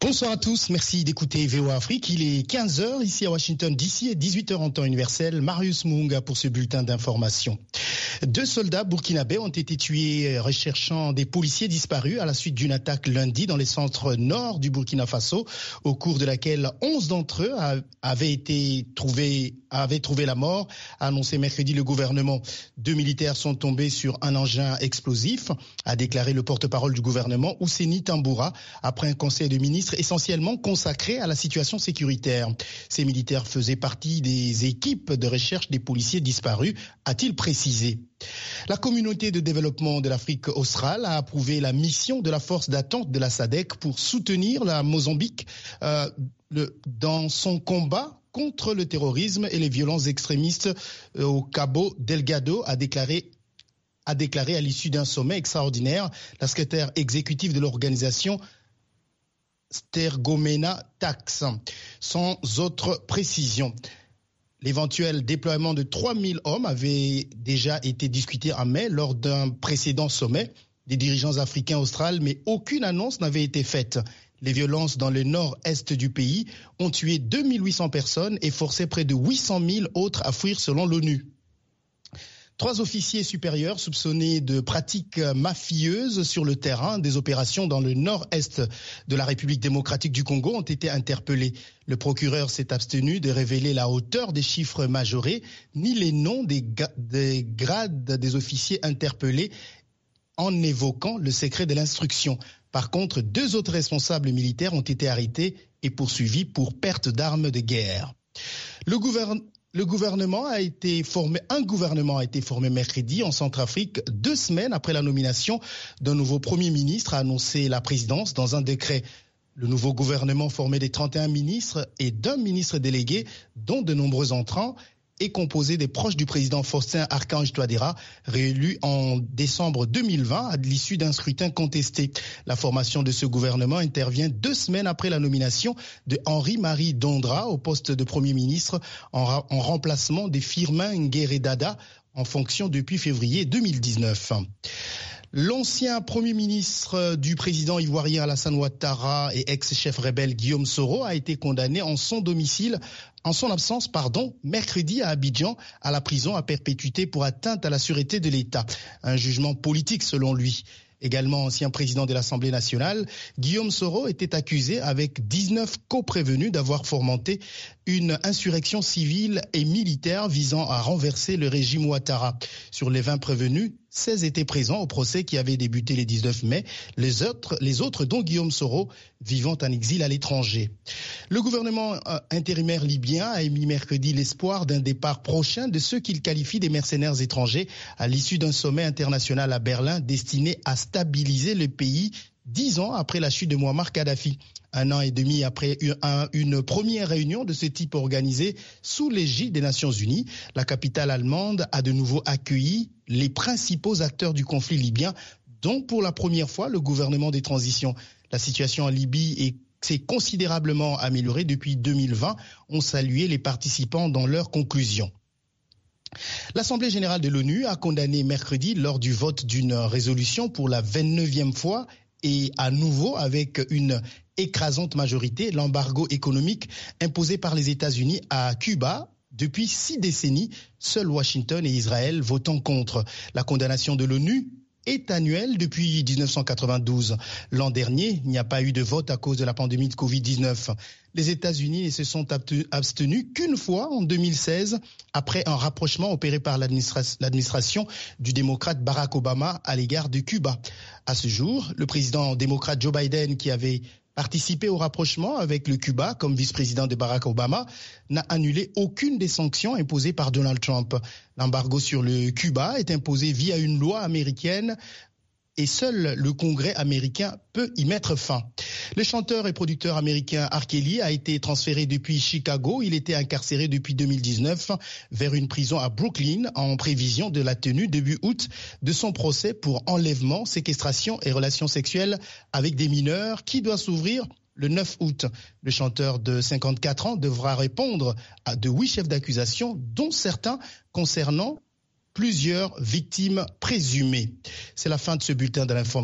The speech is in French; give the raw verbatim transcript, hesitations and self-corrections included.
Bonsoir à tous, merci d'écouter V O A Afrique. Il est quinze heures ici à Washington D C et dix-huit heures en temps universel. Marius Munga pour ce bulletin d'information. Deux soldats burkinabés ont été tués recherchant des policiers disparus à la suite d'une attaque lundi dans les centres nord du Burkina Faso, au cours de laquelle onze d'entre eux avaient été trouvés, avaient trouvé la mort, a annoncé mercredi le gouvernement. Deux militaires sont tombés sur un engin explosif, a déclaré le porte-parole du gouvernement, Ouseni Tamboura, après un conseil de ministres essentiellement consacré à la situation sécuritaire. Ces militaires faisaient partie des équipes de recherche des policiers disparus, a-t-il précisé. La communauté de développement de l'Afrique australe a approuvé la mission de la force d'attente de la S A D C pour soutenir la Mozambique euh, le, dans son combat contre le terrorisme et les violences extrémistes euh, au Cabo Delgado, a déclaré a déclaré à l'issue d'un sommet extraordinaire la secrétaire exécutive de l'organisation Stergomena Tax. Sans autre précision. L'éventuel déploiement de trois mille hommes avait déjà été discuté en mai lors d'un précédent sommet des dirigeants africains australes, mais aucune annonce n'avait été faite. Les violences dans le nord-est du pays ont tué deux mille huit cents personnes et forcé près de huit cent mille autres à fuir selon l'ONU. Trois officiers supérieurs soupçonnés de pratiques mafieuses sur le terrain des opérations dans le nord-est de la République démocratique du Congo ont été interpellés. Le procureur s'est abstenu de révéler la hauteur des chiffres majorés ni les noms des, des grades des officiers interpellés en évoquant le secret de l'instruction. Par contre, deux autres responsables militaires ont été arrêtés et poursuivis pour perte d'armes de guerre. Le gouvernement Le gouvernement a été formé, un gouvernement a été formé mercredi en Centrafrique, deux semaines après la nomination d'un nouveau Premier ministre, a annoncé la présidence dans un décret. Le nouveau gouvernement formé des trente et un ministres et d'un ministre délégué, dont de nombreux entrants, est composé des proches du président Faustin Archange Touadéra, réélu en décembre deux mille vingt à l'issue d'un scrutin contesté. La formation de ce gouvernement intervient deux semaines après la nomination de Henri-Marie Dondra au poste de Premier ministre en, en remplacement de Firmin Nguérédada en fonction depuis février deux mille dix-neuf. L'ancien Premier ministre du président ivoirien Alassane Ouattara et ex-chef rebelle Guillaume Soro a été condamné en son domicile, en son absence, pardon, mercredi à Abidjan, à la prison à perpétuité pour atteinte à la sûreté de l'État. Un jugement politique selon lui. Également ancien président de l'Assemblée nationale, Guillaume Soro était accusé avec dix-neuf coprévenus d'avoir fomenté une insurrection civile et militaire visant à renverser le régime Ouattara. Sur les vingt prévenus, seize étaient présents au procès qui avait débuté le dix-neuf mai, les autres, les autres dont Guillaume Soro, vivant en exil à l'étranger. Le gouvernement intérimaire libyen a émis mercredi l'espoir d'un départ prochain de ceux qu'il qualifie des mercenaires étrangers à l'issue d'un sommet international à Berlin destiné à stabiliser le pays dix ans après la chute de Mouammar Kadhafi. Un an et demi après une première réunion de ce type organisée sous l'égide des Nations Unies, la capitale allemande a de nouveau accueilli les principaux acteurs du conflit libyen, dont pour la première fois le gouvernement des transitions. La situation en Libye s'est considérablement améliorée depuis deux mille vingt, ont salué les participants dans leurs conclusions. L'Assemblée générale de l'ONU a condamné mercredi, lors du vote d'une résolution pour la vingt-neuvième fois, et à nouveau avec une écrasante majorité, l'embargo économique imposé par les États-Unis à Cuba depuis six décennies, seuls Washington et Israël votant contre. La condamnation de l'ONU est annuelle depuis dix-neuf cent quatre-vingt-douze. L'an dernier, il n'y a pas eu de vote à cause de la pandémie de covid dix-neuf. Les États-Unis ne se sont abstenus qu'une fois en deux mille seize, après un rapprochement opéré par l'administration du démocrate Barack Obama à l'égard de Cuba. À ce jour, le président démocrate Joe Biden, qui avait participé au rapprochement avec le Cuba comme vice-président de Barack Obama, n'a annulé aucune des sanctions imposées par Donald Trump. L'embargo sur le Cuba est imposé via une loi américaine et seul le Congrès américain peut y mettre fin. Le chanteur et producteur américain R. Kelly a été transféré depuis Chicago. Il était incarcéré depuis deux mille dix-neuf vers une prison à Brooklyn en prévision de la tenue début août de son procès pour enlèvement, séquestration et relations sexuelles avec des mineurs qui doit s'ouvrir le neuf août. Le chanteur de cinquante-quatre ans devra répondre à de huit chefs d'accusation, dont certains concernant plusieurs victimes présumées. C'est la fin de ce bulletin de l'information.